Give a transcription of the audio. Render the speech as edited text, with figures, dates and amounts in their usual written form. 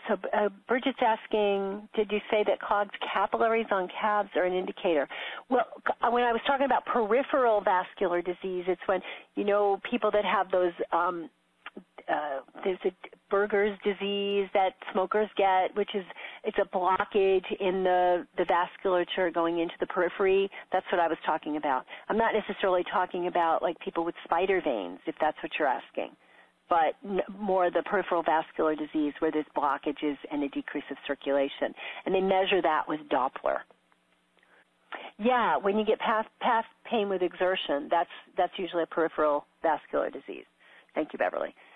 So Bridget's asking, did you say that clogged capillaries on calves are an indicator? Well, when I was talking about peripheral vascular disease, it's when, people that have those, there's a Berger's disease that smokers get, which is, it's a blockage in the vasculature going into the periphery. That's what I was talking about. I'm not necessarily talking about like people with spider veins, if that's what you're asking, but more the peripheral vascular disease where there's blockages and a decrease of circulation. And they measure that with Doppler. Yeah, when you get past pain with exertion, that's usually a peripheral vascular disease. Thank you, Beverly.